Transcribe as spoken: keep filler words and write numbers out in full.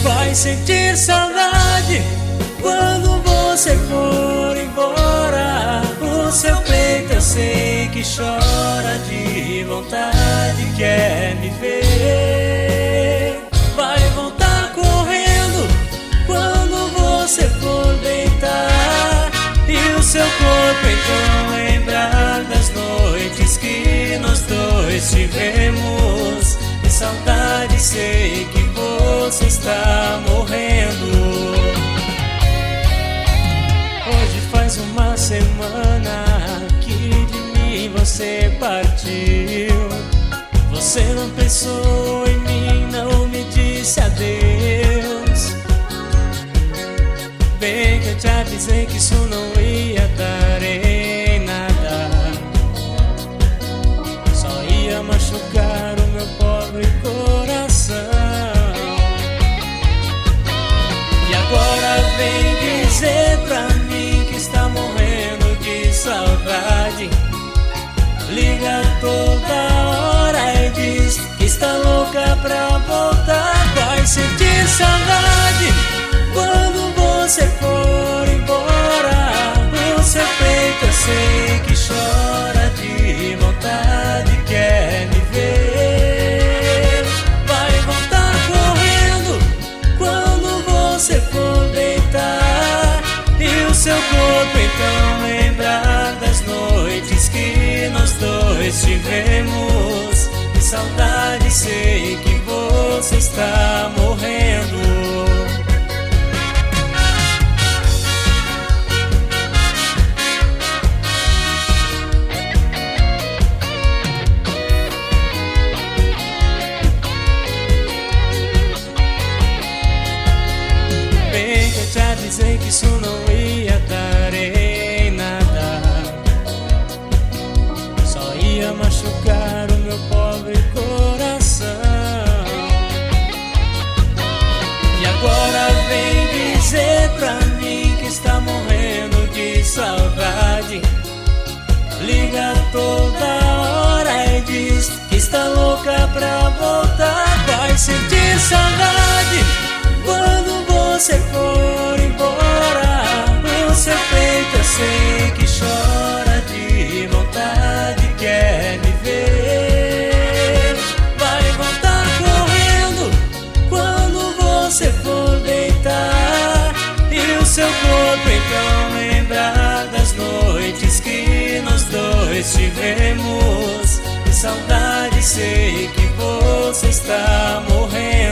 Vai sentir saudade quando você for embora. O seu peito eu sei que chora de vontade, quer me ver. Vai voltar correndo quando você for deitar, e o seu corpo então lembrar das noites que nós dois tivemos. De saudade sei que você está morrendo. Hoje faz uma semana que de mim você partiu. Você não pensou em mim, não me disse adeus. Bem que eu te avisei que isso não ia dar em nada, só ia machucar o meu pobre coração. E agora vem dizer pra mim que está morrendo de saudade. Liga toda hora e diz que está louca pra voltar. Vai sentir saudade quando você for embora. O seu peito eu sei que chora de vontade, quer me ver. Vai voltar correndo quando você for deitar, e o seu corpo então lembrar das noites que nós dois tivemos. De saudade sei que você está morrendo. Bem que eu te avisei que isso não ia dar em nada, só ia machucar o meu pobre coração. E agora vem dizer pra mim que está morrendo de saudade. Liga toda hora e diz que está louca pra voltar. Vai sentir saudade quando você for embora. O seu peito eu sei que chora de vontade, quer me ver. Vai voltar correndo quando você for deitar, e o seu corpo então lembrar das noites que nós dois tivemos. De saudade sei que você está morrendo.